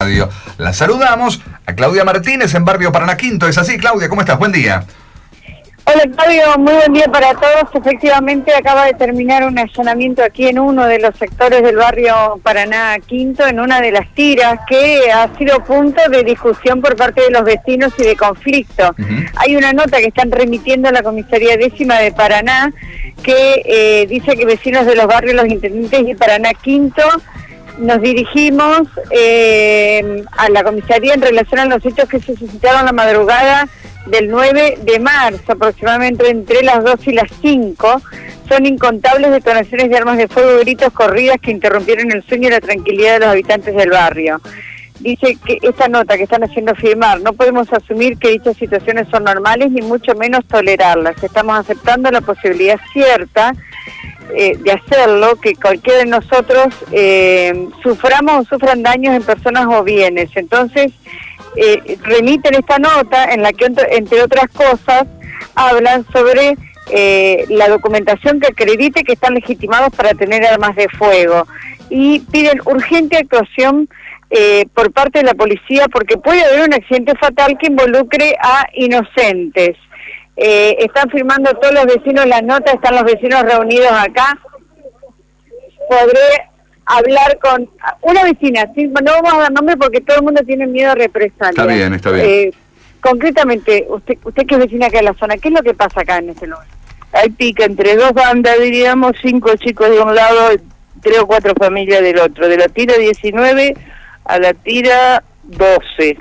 radio. La saludamos a Claudia Martínez en Barrio Paraná Quinto. ¿Es así, Claudia? ¿Cómo estás? Buen día. Hola Claudio, muy buen día para todos. Efectivamente acaba de terminar un allanamiento aquí en uno de los sectores del barrio Paraná Quinto, en una de las tiras que ha sido punto de discusión por parte de los vecinos y de conflicto. Hay una nota que están remitiendo a la Comisaría Décima de Paraná que dice que vecinos de los barrios Los Intendentes y Paraná Quinto nos dirigimos a la comisaría en relación a los hechos que se suscitaron la madrugada del 9 de marzo, aproximadamente entre las 2 y las 5, son incontables detonaciones de armas de fuego y gritos, corridas que interrumpieron el sueño y la tranquilidad de los habitantes del barrio. Dice que esta nota que están haciendo firmar, no podemos asumir que dichas situaciones son normales, ni mucho menos tolerarlas. Estamos aceptando la posibilidad cierta de hacerlo, que cualquiera de nosotros suframos o sufran daños en personas o bienes. Entonces, remiten esta nota en la que, entre otras cosas, hablan sobre la documentación que acredite que están legitimados para tener armas de fuego y piden urgente actuación por parte de la policía porque puede haber un accidente fatal que involucre a inocentes. Están firmando todos los vecinos la nota, están los vecinos reunidos acá. Podré hablar con una vecina, ¿sí? No vamos a dar nombre porque todo el mundo tiene miedo a represalias. Está bien, está bien. Concretamente, usted que es vecina acá de la zona, ¿qué es lo que pasa acá en este lugar? Hay pica entre dos bandas, diríamos, 5 chicos de un lado, 3 o 4 familias del otro, de la tira 19 a la tira 12,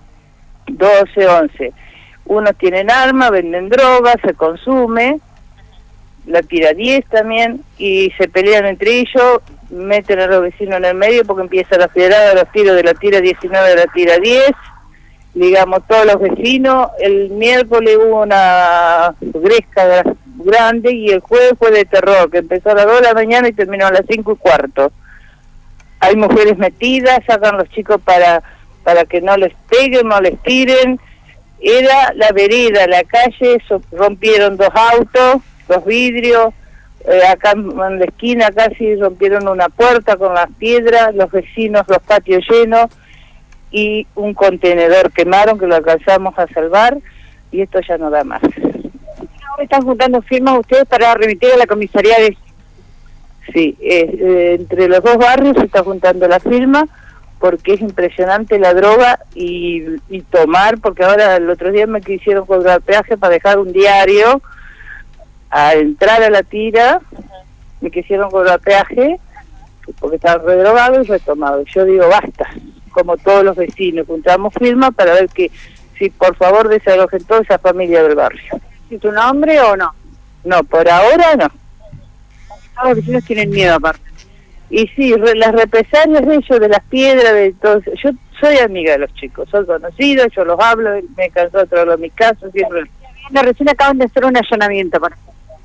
11. Unos tienen armas, venden drogas, se consume, la tira 10 también, y se pelean entre ellos, meten a los vecinos en el medio porque empieza la federada, los tiros de la tira 19 a la tira 10, digamos todos los vecinos. El miércoles hubo una gresca grande y el jueves fue de terror, que empezó a las 2 de la mañana y terminó a las 5:15. Hay mujeres metidas, sacan los chicos para que no les peguen, no les tiren. Era la vereda, la calle, rompieron 2 autos, 2 vidrios, acá en la esquina casi rompieron una puerta con las piedras, los vecinos, los patios llenos, y un contenedor quemaron que lo alcanzamos a salvar, y esto ya no da más. Ahora están juntando firmas ustedes para remitir a la comisaría de... Sí, entre los dos barrios se está juntando la firma, porque es impresionante la droga y tomar, porque ahora el otro día me quisieron cobrar peaje para dejar un diario, a entrar a la tira, me quisieron cobrar peaje, porque estaba redrogado y retomado. Yo digo, basta, como todos los vecinos, juntamos firmas para ver que, si por favor desalojen toda esa familia del barrio. ¿Y tu nombre o no? No, por ahora no. Todos los vecinos tienen miedo aparte. Y sí, las represalias de ellos, de las piedras, de todo eso. Yo soy amiga de los chicos, soy conocida, yo los hablo, me cansó de traerlo a mi casa, siempre. Recién acaban de hacer un allanamiento para...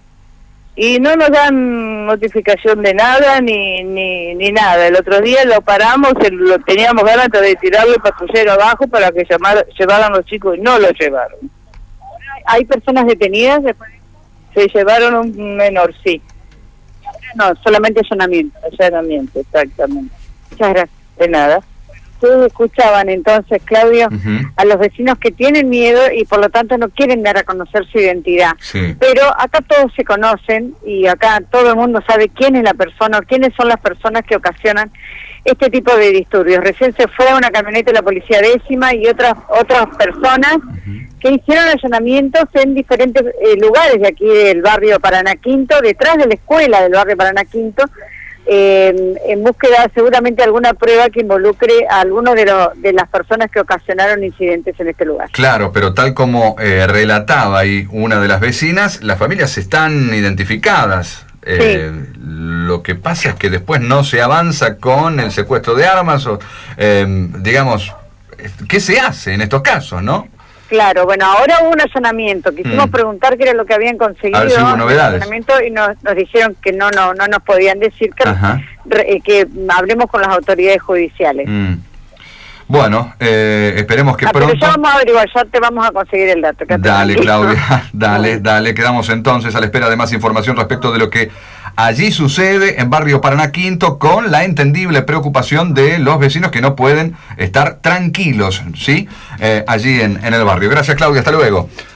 Y no nos dan notificación de nada, ni nada. El otro día lo paramos, lo teníamos ganas de tirarle el patrullero abajo para que llevaran los chicos y no lo llevaron. ¿Hay personas detenidas después? Se llevaron un menor, sí. No, solamente allanamiento. Allanamiento, exactamente. Muchas gracias. De nada. Ustedes escuchaban entonces, Claudio, a los vecinos que tienen miedo y por lo tanto no quieren dar a conocer su identidad. Sí. Pero acá todos se conocen y acá todo el mundo sabe quién es la persona o quiénes son las personas que ocasionan este tipo de disturbios. Recién se fue una camioneta de la Policía Décima y otras personas que hicieron allanamientos en diferentes lugares de aquí del barrio Paraná Quinto, detrás de la escuela del barrio Paraná Quinto, en búsqueda seguramente de alguna prueba que involucre a alguno de las personas que ocasionaron incidentes en este lugar. Claro, pero tal como relataba ahí una de las vecinas, las familias están identificadas. Sí. Lo que pasa es que después no se avanza con el secuestro de armas o, digamos, ¿qué se hace en estos casos, no? Claro, bueno, ahora hubo un allanamiento, quisimos preguntar qué era lo que habían conseguido a ver si hubo novedades. Y nos dijeron que no nos podían decir que hablemos con las autoridades judiciales. Bueno, esperemos que Pero pronto... ya vamos a averiguar, ya te vamos a conseguir el dato. Dale, Claudia, dale, quedamos entonces a la espera de más información respecto de lo que allí sucede en Barrio Paraná Quinto, con la entendible preocupación de los vecinos que no pueden estar tranquilos, ¿sí? Allí en el barrio. Gracias, Claudia, hasta luego.